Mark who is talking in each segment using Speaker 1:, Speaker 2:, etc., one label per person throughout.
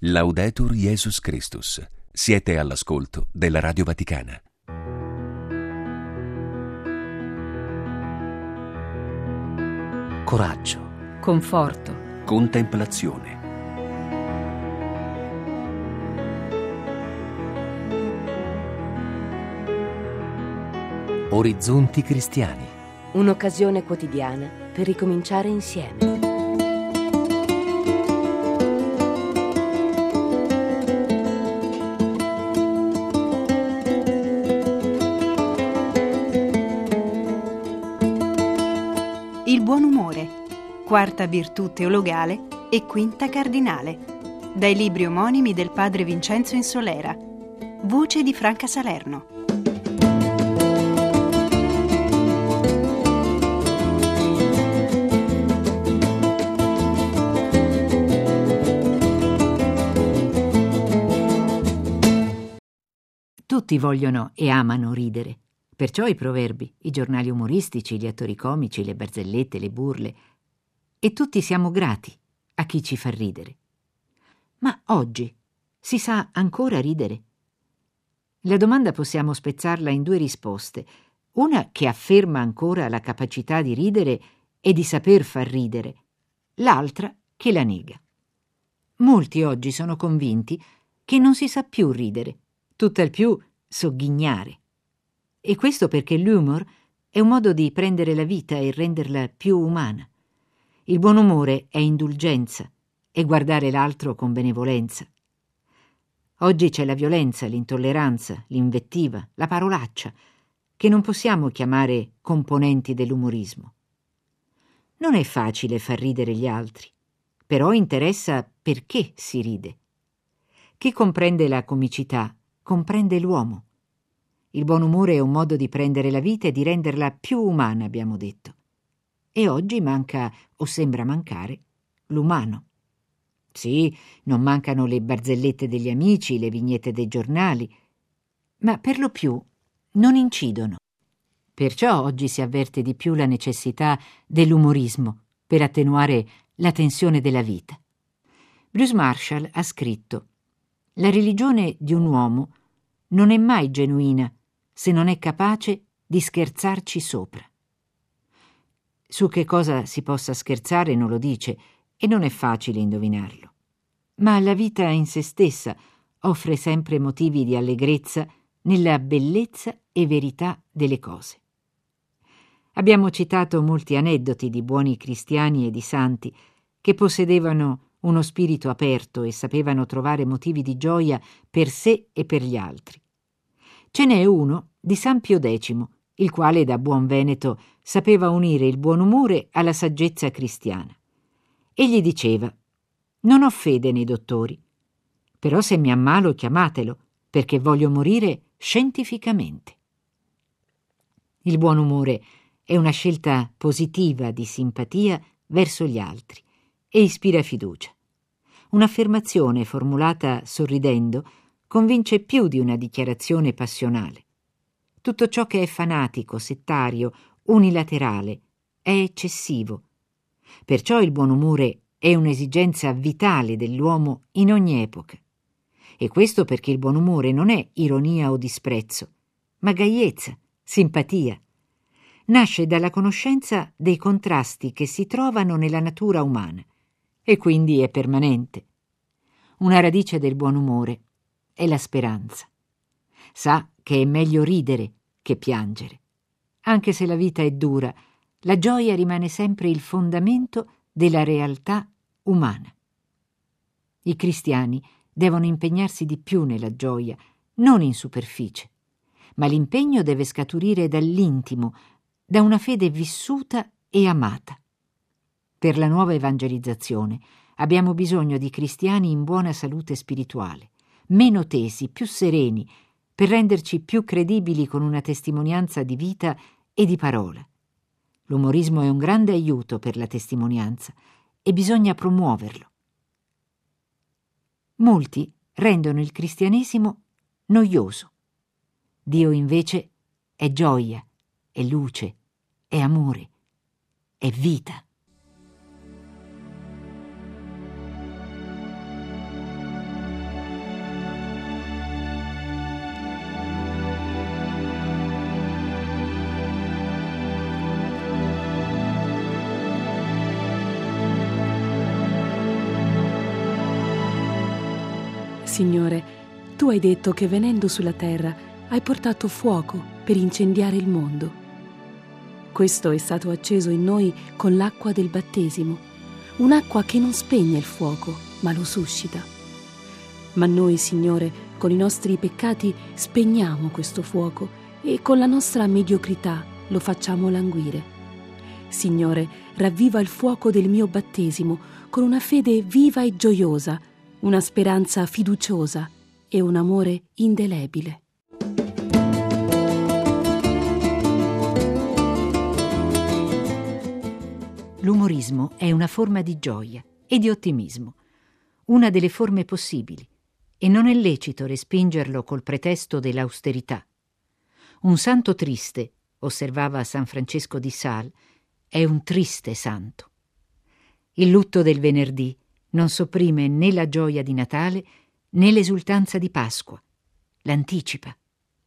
Speaker 1: Laudetur Jesus Christus. Siete all'ascolto della Radio Vaticana.
Speaker 2: Coraggio,
Speaker 3: conforto,
Speaker 1: Contemplazione.
Speaker 2: orizzonti cristiani.
Speaker 3: un'occasione quotidiana per ricominciare insieme.
Speaker 4: Il buon umore, quarta virtù teologale e quinta cardinale, dai libri omonimi del padre Vincenzo Insolera, voce di Franca Salerno.
Speaker 5: Tutti vogliono e amano ridere. Perciò i proverbi, i giornali umoristici, gli attori comici, le barzellette, le burle. E tutti siamo grati a chi ci fa ridere. Ma oggi si sa ancora ridere? La domanda possiamo spezzarla in due risposte. Una che afferma ancora la capacità di ridere e di saper far ridere. L'altra che la nega. Molti oggi sono convinti che non si sa più ridere, tutt'al più sogghignare. E questo perché l'humor è un modo di prendere la vita e renderla più umana. Il buon umore è indulgenza, è guardare l'altro con benevolenza. Oggi c'è la violenza, l'intolleranza, l'invettiva, la parolaccia, che non possiamo chiamare componenti dell'umorismo. Non è facile far ridere gli altri, però interessa perché si ride. Chi comprende la comicità comprende l'uomo. Il buon umore è un modo di prendere la vita e di renderla più umana, abbiamo detto. E oggi manca, o sembra mancare, l'umano. Sì, non mancano le barzellette degli amici, le vignette dei giornali, ma per lo più non incidono. Perciò oggi si avverte di più la necessità dell'umorismo per attenuare la tensione della vita. Bruce Marshall ha scritto: «La religione di un uomo non è mai genuina se non è capace di scherzarci sopra». Su che cosa si possa scherzare non lo dice e non è facile indovinarlo. Ma la vita in se stessa offre sempre motivi di allegrezza nella bellezza e verità delle cose. Abbiamo citato molti aneddoti di buoni cristiani e di santi che possedevano uno spirito aperto e sapevano trovare motivi di gioia per sé e per gli altri. Ce n'è uno di San Pio X, il quale da buon veneto sapeva unire il buon umore alla saggezza cristiana. Egli diceva: «Non ho fede nei dottori, però se mi ammalo chiamatelo, perché voglio morire scientificamente». Il buon umore è una scelta positiva di simpatia verso gli altri e ispira fiducia. Un'affermazione formulata sorridendo convince più di una dichiarazione passionale. Tutto ciò che è fanatico, settario, unilaterale è eccessivo. Perciò il buon umore è un'esigenza vitale dell'uomo in ogni epoca. E questo perché il buon umore non è ironia o disprezzo, ma gaiezza, simpatia. Nasce dalla conoscenza dei contrasti che si trovano nella natura umana e quindi è permanente. Una radice del buon umore è la speranza. Sa che è meglio ridere che piangere. Anche se la vita è dura, la gioia rimane sempre il fondamento della realtà umana. I cristiani devono impegnarsi di più nella gioia, non in superficie, ma l'impegno deve scaturire dall'intimo, da una fede vissuta e amata. Per la nuova evangelizzazione abbiamo bisogno di cristiani in buona salute spirituale, meno tesi, più sereni, per renderci più credibili con una testimonianza di vita e di parola. L'umorismo è un grande aiuto per la testimonianza e bisogna promuoverlo. Molti rendono il cristianesimo noioso. Dio invece è gioia, è luce, è amore, è vita.
Speaker 2: Signore, tu hai detto che venendo sulla terra hai portato fuoco per incendiare il mondo. Questo è stato acceso in noi con l'acqua del battesimo, un'acqua che non spegne il fuoco, ma lo suscita. Ma noi, Signore, con i nostri peccati spegniamo questo fuoco e con la nostra mediocrità lo facciamo languire. Signore, ravviva il fuoco del mio battesimo con una fede viva e gioiosa, una speranza fiduciosa e un amore indelebile.
Speaker 5: L'umorismo è una forma di gioia e di ottimismo, una delle forme possibili, e non è lecito respingerlo col pretesto dell'austerità. Un santo triste, osservava San Francesco di Sales, è un triste santo. Il lutto del venerdì non sopprime né la gioia di Natale né l'esultanza di Pasqua, l'anticipa.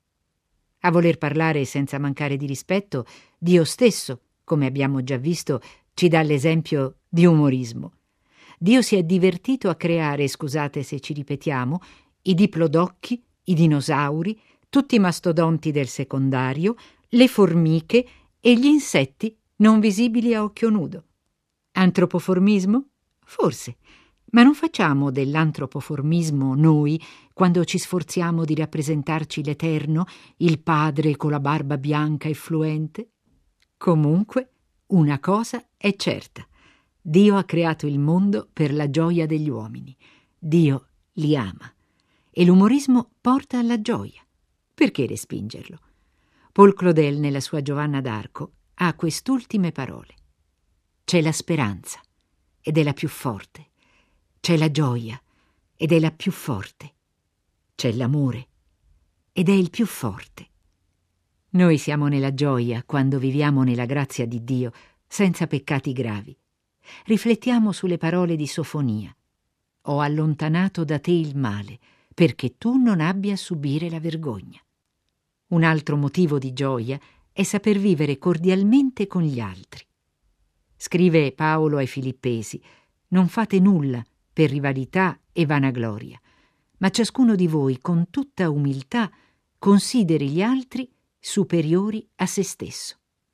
Speaker 5: A voler parlare senza mancare di rispetto, Dio stesso, come abbiamo già visto, ci dà l'esempio di umorismo. Dio si è divertito a creare, scusate se ci ripetiamo, i diplodocchi, i dinosauri, tutti i mastodonti del secondario, le formiche e gli insetti non visibili a occhio nudo. Antropoformismo? Forse, ma non facciamo dell'antropoformismo noi quando ci sforziamo di rappresentarci l'Eterno, il Padre con la barba bianca e fluente? Comunque, una cosa è certa: Dio ha creato il mondo per la gioia degli uomini. Dio li ama. E l'umorismo porta alla gioia. Perché respingerlo? Paul Claudel, nella sua Giovanna d'Arco, ha quest'ultime parole. C'è la speranza, ed è la più forte. C'è la gioia, ed è la più forte. C'è l'amore, ed è il più forte. Noi siamo nella gioia quando viviamo nella grazia di Dio, senza peccati gravi. Riflettiamo sulle parole di Sofonia. Ho allontanato da te il male, perché tu non abbia a subire la vergogna. Un altro motivo di gioia è saper vivere cordialmente con gli altri. Scrive Paolo ai Filippesi: non fate nulla per rivalità e vanagloria, ma ciascuno di voi con tutta umiltà consideri gli altri superiori a se stesso.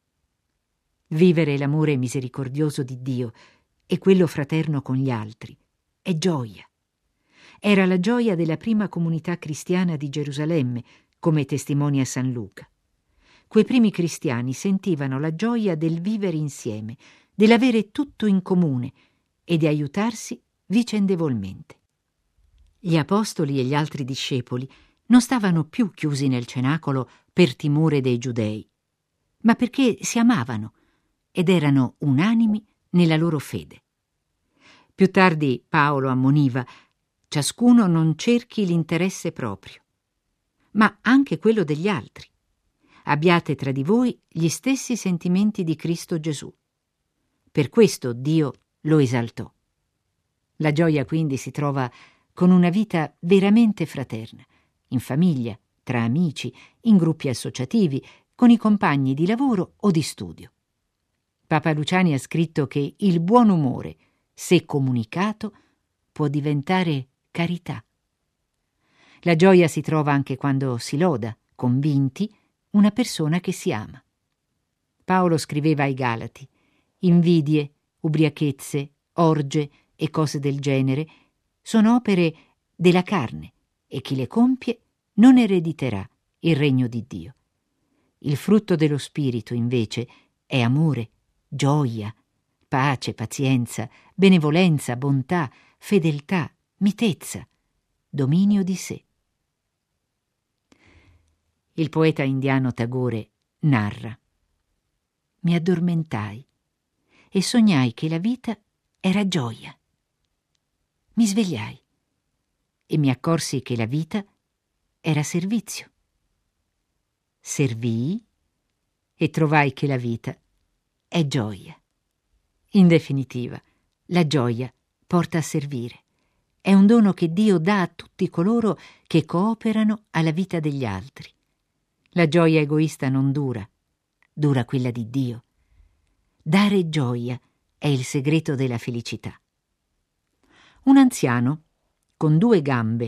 Speaker 5: Vivere l'amore misericordioso di Dio e quello fraterno con gli altri è gioia. Era la gioia della prima comunità cristiana di Gerusalemme, come testimonia San Luca. Quei primi cristiani sentivano la gioia del vivere insieme, dell'avere tutto in comune e di aiutarsi vicendevolmente. Gli apostoli e gli altri discepoli non stavano più chiusi nel cenacolo per timore dei giudei, ma perché si amavano ed erano unanimi nella loro fede. Più tardi Paolo ammoniva: ciascuno non cerchi l'interesse proprio, ma anche quello degli altri. Abbiate tra di voi gli stessi sentimenti di Cristo Gesù. Per questo Dio lo esaltò. La gioia quindi si trova con una vita veramente fraterna, in famiglia, tra amici, in gruppi associativi, con i compagni di lavoro o di studio. Papa Luciani ha scritto che il buon umore, se comunicato, può diventare carità. La gioia si trova anche quando si loda, convinti, una persona che si ama. Paolo scriveva ai Galati: invidie, ubriachezze, orge e cose del genere sono opere della carne e chi le compie non erediterà il regno di Dio. Il frutto dello Spirito, invece, è amore, gioia, pace, pazienza, benevolenza, bontà, fedeltà, mitezza, dominio di sé. Il poeta indiano Tagore narra: mi addormentai e sognai che la vita era gioia. Mi svegliai e mi accorsi che la vita era servizio. Servii e trovai che la vita è gioia. In definitiva, la gioia porta a servire. È un dono che Dio dà a tutti coloro che cooperano alla vita degli altri. La gioia egoista non dura, dura quella di Dio. Dare gioia è il segreto della felicità. Un anziano, con 2 gambe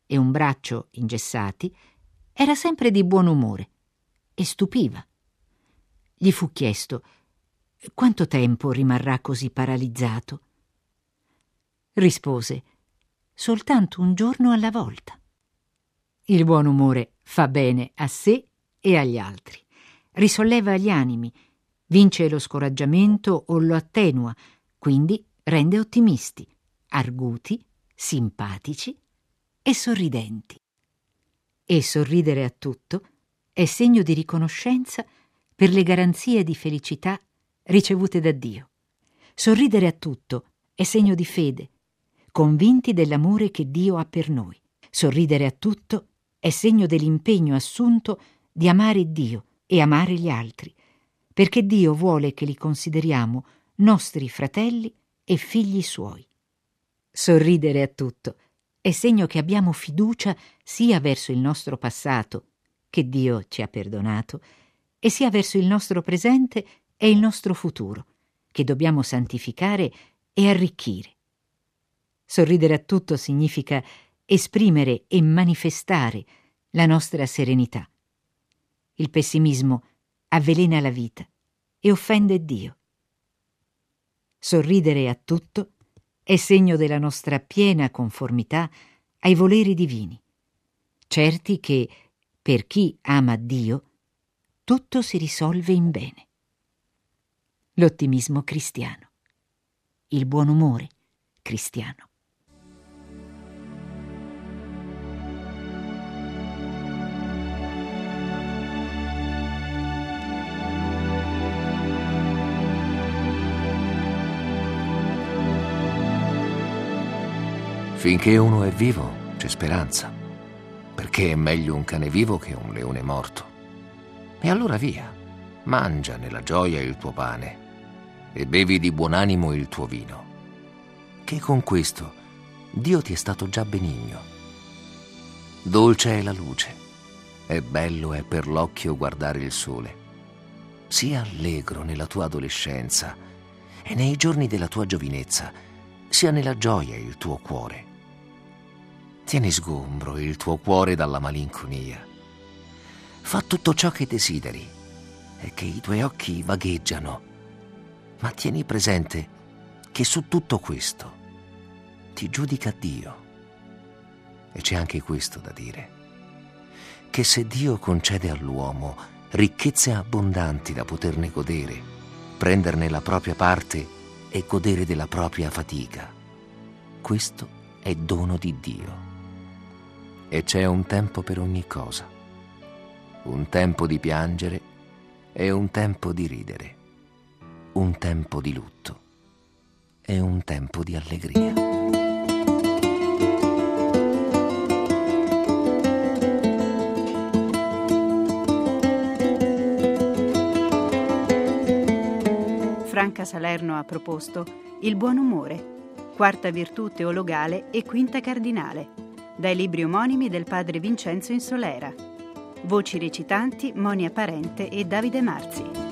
Speaker 5: e un braccio ingessati, era sempre di buon umore e stupiva. Gli fu chiesto: quanto tempo rimarrà così paralizzato? Rispose: soltanto un giorno alla volta. Il buon umore fa bene a sé e agli altri, risolleva gli animi, vince lo scoraggiamento o lo attenua, quindi rende ottimisti, arguti, simpatici e sorridenti. E sorridere a tutto è segno di riconoscenza per le garanzie di felicità ricevute da Dio. Sorridere a tutto è segno di fede, convinti dell'amore che Dio ha per noi. Sorridere a tutto è segno dell'impegno assunto di amare Dio e amare gli altri, perché Dio vuole che li consideriamo nostri fratelli e figli suoi. Sorridere a tutto è segno che abbiamo fiducia sia verso il nostro passato, che Dio ci ha perdonato, e sia verso il nostro presente e il nostro futuro, che dobbiamo santificare e arricchire. Sorridere a tutto significa esprimere e manifestare la nostra serenità. Il pessimismo avvelena la vita e offende Dio. Sorridere a tutto è segno della nostra piena conformità ai voleri divini, certi che, per chi ama Dio, tutto si risolve in bene. L'ottimismo cristiano, il buon umore cristiano.
Speaker 1: Finché uno è vivo, c'è speranza, perché è meglio un cane vivo che un leone morto. E allora via, mangia nella gioia il tuo pane e bevi di buon animo il tuo vino, che con questo Dio ti è stato già benigno. Dolce è la luce, e bello è per l'occhio guardare il sole. Sii allegro nella tua adolescenza e nei giorni della tua giovinezza, sia nella gioia il tuo cuore. Tieni sgombro il tuo cuore dalla malinconia. Fa tutto ciò che desideri e che i tuoi occhi vagheggiano, ma tieni presente che su tutto questo ti giudica Dio. E c'è anche questo da dire, che se Dio concede all'uomo ricchezze abbondanti da poterne godere, prenderne la propria parte e godere della propria fatica, questo è dono di Dio. E c'è un tempo per ogni cosa, un tempo di piangere e un tempo di ridere, un tempo di lutto e un tempo di allegria.
Speaker 4: Franca Salerno ha proposto Il buon umore, quarta virtù teologale e quinta cardinale, dai libri omonimi del padre Vincenzo Insolera. Voci recitanti Monia Parente e Davide Marzi.